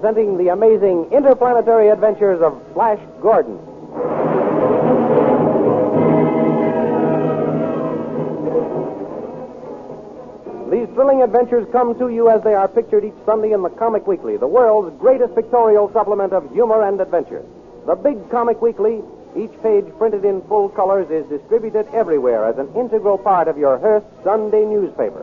presenting the amazing interplanetary adventures of Flash Gordon. These thrilling adventures come to you as they are pictured each Sunday in the Comic Weekly, the world's greatest pictorial supplement of humor and adventure. The Big Comic Weekly, each page printed in full colors, is distributed everywhere as an integral part of your Hearst Sunday newspaper.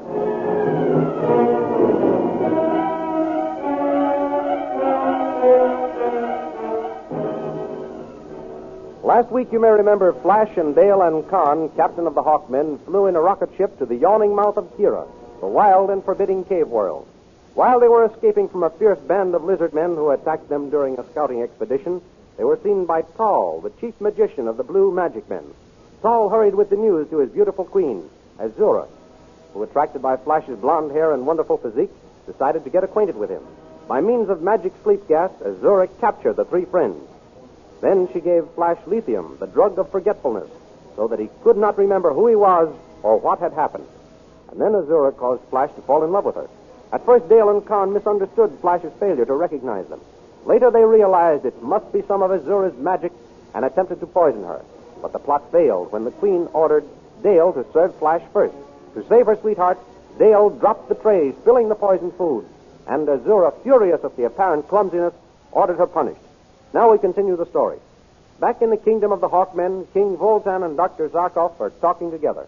Last week, you may remember, Flash and Dale and Khan, captain of the Hawkmen, flew in a rocket ship to the yawning mouth of Kira, the wild and forbidding cave world. While they were escaping from a fierce band of lizard men who attacked them during a scouting expedition, they were seen by Tal, the chief magician of the Blue Magic Men. Tal hurried with the news to his beautiful queen, Azura, who, attracted by Flash's blonde hair and wonderful physique, decided to get acquainted with him. By means of magic sleep gas, Azura captured the three friends. Then she gave Flash lithium, the drug of forgetfulness, so that he could not remember who he was or what had happened. And then Azura caused Flash to fall in love with her. At first, Dale and Khan misunderstood Flash's failure to recognize them. Later, they realized it must be some of Azura's magic and attempted to poison her. But the plot failed when the Queen ordered Dale to serve Flash first. To save her sweetheart, Dale dropped the tray, spilling the poisoned food. And Azura, furious at the apparent clumsiness, ordered her punished. Now we continue the story. Back in the kingdom of the Hawkmen, King Voltan and Dr. Zarkov are talking together.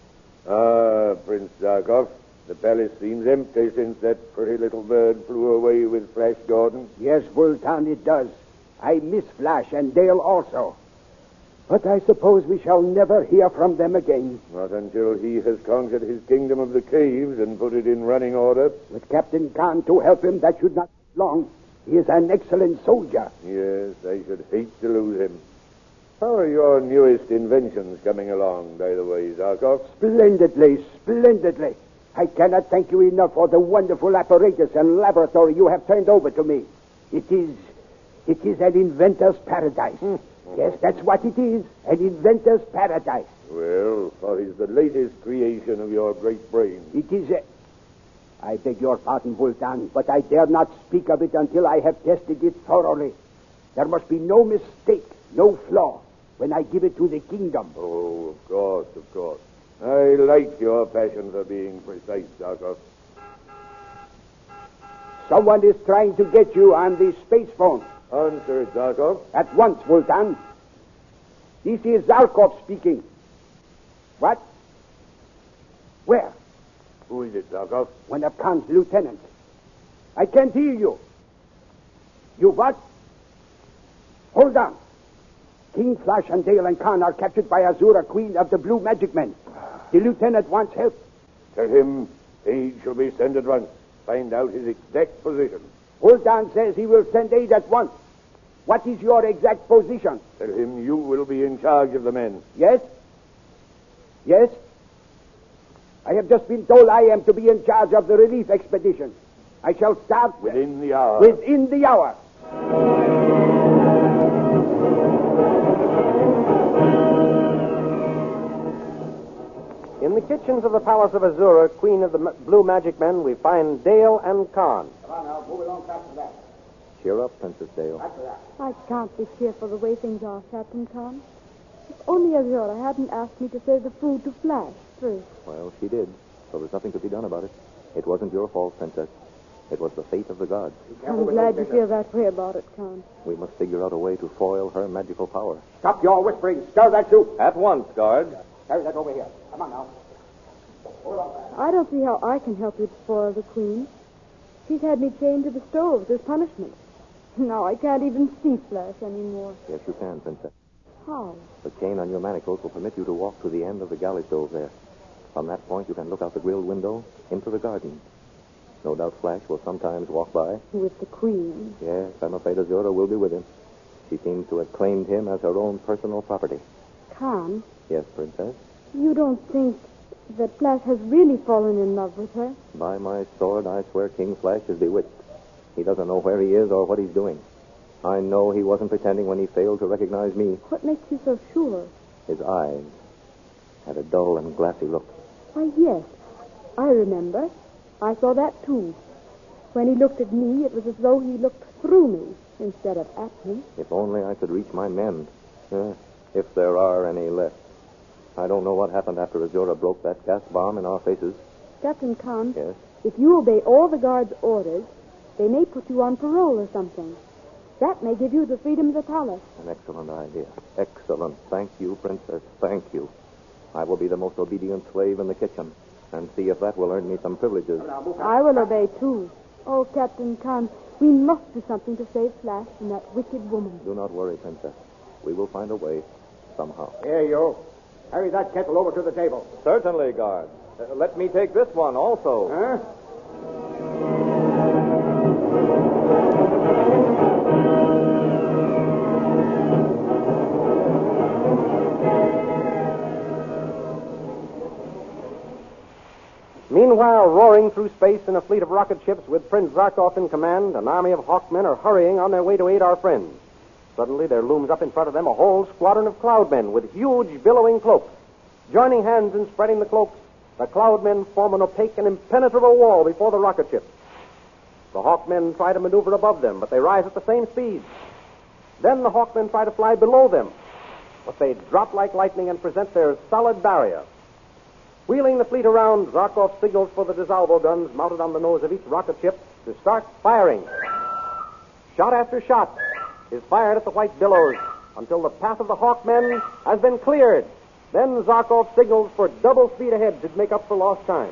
Prince Zarkov, the palace seems empty since that pretty little bird flew away with Flash Gordon. Yes, Voltan, it does. I miss Flash and Dale also. But I suppose we shall never hear from them again. Not until he has conquered his kingdom of the caves and put it in running order. With Captain Khan to help him, that should not take long. He is an excellent soldier. Yes, I should hate to lose him. How are your newest inventions coming along, by the way, Zarkov? Splendidly, splendidly. I cannot thank you enough for the wonderful apparatus and laboratory you have turned over to me. It is an inventor's paradise. Yes, that's what it is, an inventor's paradise. Well, what is the latest creation of your great brain? It is I beg your pardon, Voltan, but I dare not speak of it until I have tested it thoroughly. There must be no mistake, no flaw, when I give it to the kingdom. Oh, of course, of course. I like your passion for being precise, Zarkov. Someone is trying to get you on the space phone. Answer it, Zarkov. At once, Voltan. This is Zarkov speaking. What? Where? Who is it, Zarkov? One of Khan's lieutenants. I can't hear you. You what? Hold on. King Flash and Dale and Khan are captured by Azura, queen of the Blue Magic Men. The lieutenant wants help. Tell him aid shall be sent at once. Find out his exact position. Voltan says he will send aid at once. What is your exact position? Tell him you will be in charge of the men. Yes? Yes? I have just been told I am to be in charge of the relief expedition. I shall start... Within the hour. Within the hour. In the kitchens of the palace of Azura, queen of the Blue Magic Men, we find Dale and Khan. Come on now, move along faster that. Cheer up, Princess Dale. After that. I can't be cheerful the way things are, Captain Khan. If only Azura hadn't asked me to save the food to Flash first. Well, she did, so there's nothing to be done about it. It wasn't your fault, Princess. It was the fate of the gods. I'm glad you feel that way about it, Khan. We must figure out a way to foil her magical power. Stop your whispering. Stir that soup. At once, guard. Carry that over here. Come on now. Hold on. I don't see how I can help you to spoil the Queen. She's had me chained to the stove as punishment. Now I can't even see Flash anymore. Yes, you can, Princess. How? The chain on your manacles will permit you to walk to the end of the galley stove there. From that point, you can look out the grilled window into the garden. No doubt Flash will sometimes walk by. With the Queen. Yes, I'm afraid Azura will be with him. She seems to have claimed him as her own personal property. Khan, Yes, Princess? you don't think that Flash has really fallen in love with her? By my sword, I swear King Flash is bewitched. He doesn't know where he is or what he's doing. I know he wasn't pretending when he failed to recognize me. What makes you so sure? His eyes had a dull and glassy look. Why, yes. I remember. I saw that, too. When he looked at me, it was as though he looked through me instead of at me. If only I could reach my men. If there are any left. I don't know what happened after Azura broke that gas bomb in our faces. Captain Khan, Yes? if you obey all the guards' orders, they may put you on parole or something. That may give you the freedom of the palace. An excellent idea. Excellent. Thank you, Princess. Thank you. I will be the most obedient slave in the kitchen and see if that will earn me some privileges. I will obey, too. Oh, Captain Khan, we must do something to save Flash from that wicked woman. Do not worry, Princess. We will find a way somehow. Here, you. Carry that kettle over to the table. Certainly, guard. Let me take this one also. Huh? Meanwhile, roaring through space in a fleet of rocket ships with Prince Zarkov in command, an army of Hawkmen are hurrying on their way to aid our friends. Suddenly, there looms up in front of them a whole squadron of Cloudmen with huge, billowing cloaks. Joining hands in spreading the cloaks, the Cloudmen form an opaque and impenetrable wall before the rocket ships. The Hawkmen try to maneuver above them, but they rise at the same speed. Then the Hawkmen try to fly below them, but they drop like lightning and present their solid barrier. Wheeling the fleet around, Zarkov signals for the DeSalvo guns mounted on the nose of each rocket ship to start firing. Shot after shot is fired at the white billows until the path of the Hawkmen has been cleared. Then Zarkov signals for double speed ahead to make up for lost time.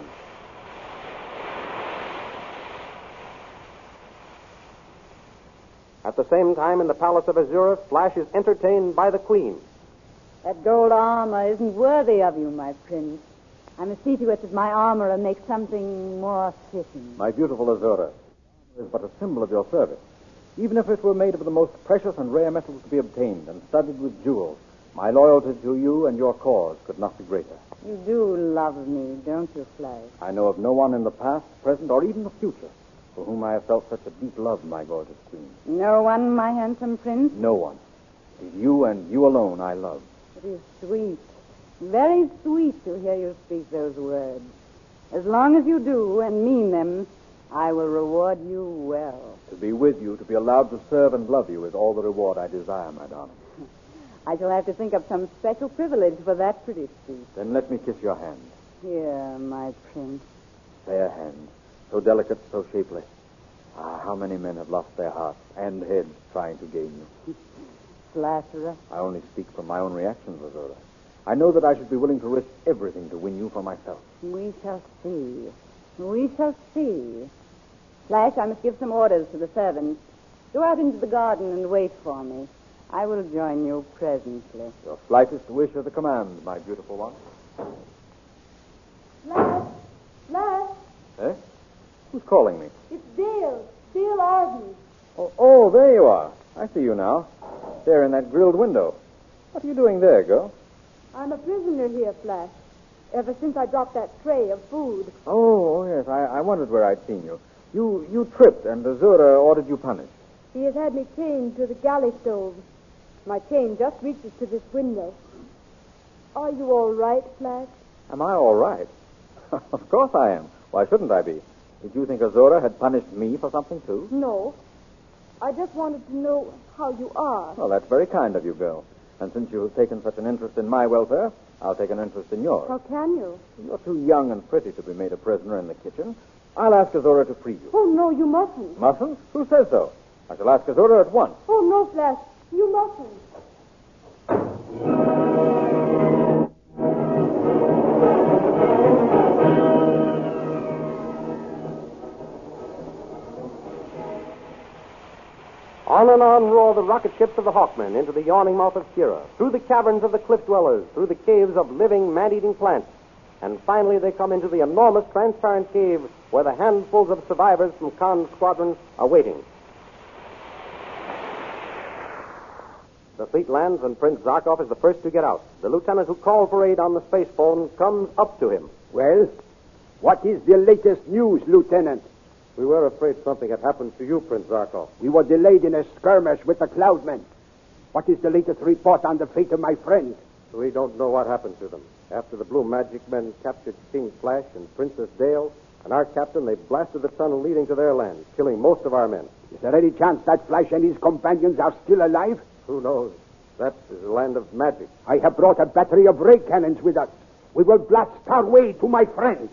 At the same time, in the palace of Azura, Flash is entertained by the Queen. That gold armor isn't worthy of you, my prince. I must see to it that my armor makes something more fitting. My beautiful Azura, is but a symbol of your service. Even if it were made of the most precious and rare metals to be obtained and studded with jewels, my loyalty to you and your cause could not be greater. You do love me, don't you, Flash? I know of no one in the past, present, or even the future for whom I have felt such a deep love, my gorgeous queen. No one, my handsome prince? No one. It is you and you alone I love. It is sweet, very sweet to hear you speak those words. As long as you do and mean them, I will reward you well. To be with you, to be allowed to serve and love you is all the reward I desire, my darling. I shall have to think of some special privilege for that pretty speech. Then let me kiss your hand. Here, my prince. Fair hand, so delicate, so shapely. Ah, how many men have lost their hearts and heads trying to gain you. Flatterer. I only speak from my own reactions, Azura. I know that I should be willing to risk everything to win you for myself. We shall see. We shall see. Flash, I must give some orders to the servants. Go out into the garden and wait for me. I will join you presently. Your slightest wish is a command, my beautiful one. Flash! Flash! Eh? Who's calling me? It's Dale. Dale Arden. Oh, there you are. I see you now. There in that grilled window. What are you doing there, girl? I'm a prisoner here, Flash. Ever since I dropped that tray of food. Oh, yes. I wondered where I'd seen you. You tripped, and Azura ordered you punished. He has had me chained to the galley stove. My chain just reaches to this window. Are you all right, Flash? Am I all right? Of course I am. Why shouldn't I be? Did you think Azura had punished me for something, too? No. I just wanted to know how you are. Well, that's very kind of you, girl. And since you have taken such an interest in my welfare, I'll take an interest in yours. How can you? You're too young and pretty to be made a prisoner in the kitchen. I'll ask Azura to free you. Oh, no, you mustn't. Mustn't? Who says so? I shall ask Azura at once. Oh, no, Flash. You mustn't. On and on roar the rocket ships of the Hawkmen into the yawning mouth of Kira, through the caverns of the cliff dwellers, through the caves of living, man-eating plants. And finally they come into the enormous transparent cave where the handfuls of survivors from Khan's squadron are waiting. The fleet lands and Prince Zarkov is the first to get out. The lieutenant who called for aid on the space phone comes up to him. Well, what is the latest news, Lieutenant? We were afraid something had happened to you, Prince Zarkov. We were delayed in a skirmish with the Cloudmen. What is the latest report on the fate of my friend? We don't know what happened to them. After the Blue Magic Men captured King Flash and Princess Dale, And our captain, they blasted the tunnel leading to their land, killing most of our men. Is there any chance that Flash and his companions are still alive? Who knows? That is a land of magic. I have brought a battery of ray cannons with us. We will blast our way to my friends.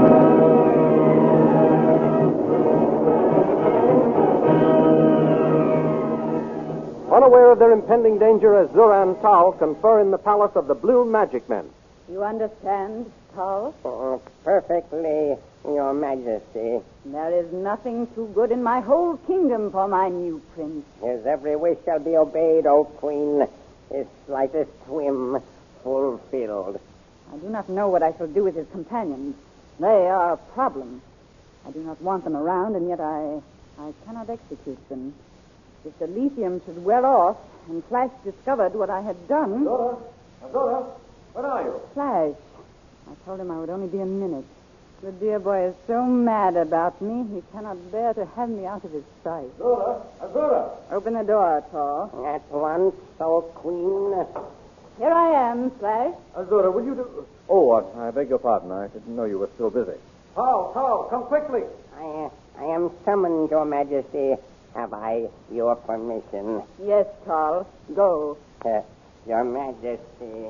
Unaware of their impending danger, Azura and Tal confer in the palace of the Blue Magic Men. You understand, Tal? Oh, perfectly, Your Majesty. There is nothing too good in my whole kingdom for my new prince. His every wish shall be obeyed, O Queen. His slightest whim fulfilled. I do not know what I shall do with his companions. They are a problem. I do not want them around, and yet I cannot execute them. If the lithium should wear off and Flash discovered what I had done... Azora, where are you? Flash. I told him I would only be a minute. The dear boy is so mad about me, he cannot bear to have me out of his sight. Azora! Open the door, Tor. At once, O Queen. Here I am, Flash. Azora, will you do... Oh, I beg your pardon. I didn't know you were still busy. Tal, come quickly. I am summoned, Your Majesty. Have I your permission? Yes, Tal. Go. Your Majesty.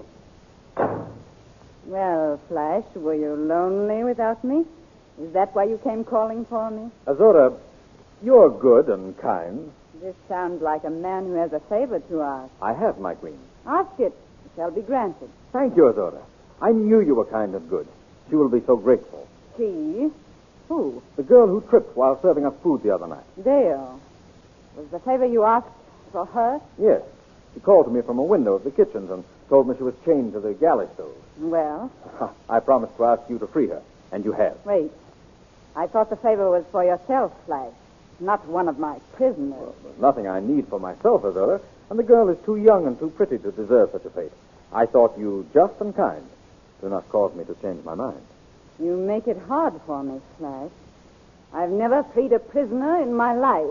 Well, Flash, were you lonely without me? Is that why you came calling for me? Azora, you're good and kind. This sounds like a man who has a favor to ask. I have, my queen. Ask it. It shall be granted. Thank you, Azora. I knew you were kind and good. She will be so grateful. She? Who? The girl who tripped while serving us food the other night. Dale. Was the favor you asked for her? Yes. She called to me from a window of the kitchens and told me she was chained to the galley stove. Well? I promised to ask you to free her, and you have. Wait. I thought the favor was for yourself, Flash, not one of my prisoners. Well, there's nothing I need for myself, Azora, and the girl is too young and too pretty to deserve such a fate. I thought you just and kind. Do not cause me to change my mind. You make it hard for me, Flash. I've never freed a prisoner in my life.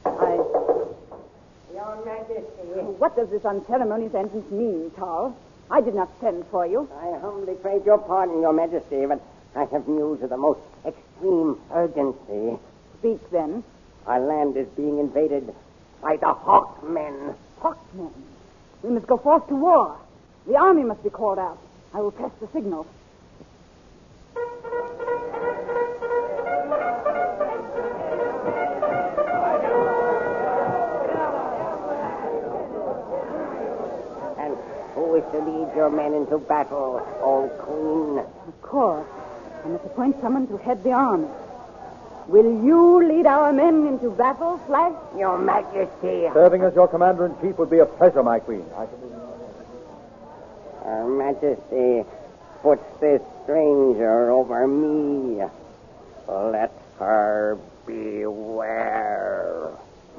Your Majesty. What does this unceremonious entrance mean, Tal? I did not send for you. I humbly crave your pardon, Your Majesty, but I have news of the most extreme urgency. Speak, then. Our land is being invaded by the Hawkmen. Hawkmen. We must go forth to war. The army must be called out. I will press the signal. And who is to lead your men into battle, O Queen? Of course. I must appoint someone to head the army. Will you lead our men into battle, Flash? Your Majesty. Serving as your commander-in-chief would be a pleasure, my queen. Her Majesty puts this stranger over me. Let her beware.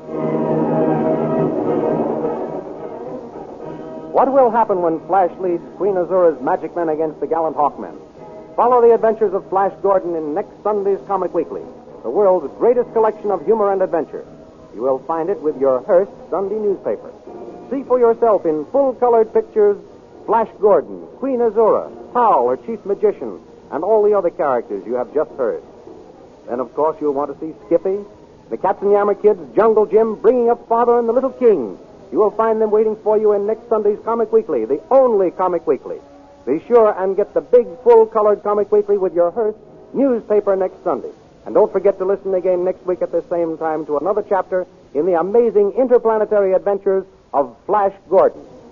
What will happen when Flash leads Queen Azura's magic men against the gallant Hawkmen? Follow the adventures of Flash Gordon in next Sunday's Comic Weekly, the world's greatest collection of humor and adventure. You will find it with your Hearst Sunday newspaper. See for yourself in full-colored pictures Flash Gordon, Queen Azura, Tal, her chief magician, and all the other characters you have just heard. Then, of course, you'll want to see Skippy, the Captain Yammer Kids, Jungle Jim, Bringing Up Father, and the Little King. You will find them waiting for you in next Sunday's Comic Weekly, the only Comic Weekly. Be sure and get the big, full-colored Comic Weekly with your Hearst newspaper next Sunday. And don't forget to listen again next week at the same time to another chapter in the amazing interplanetary adventures of Flash Gordon.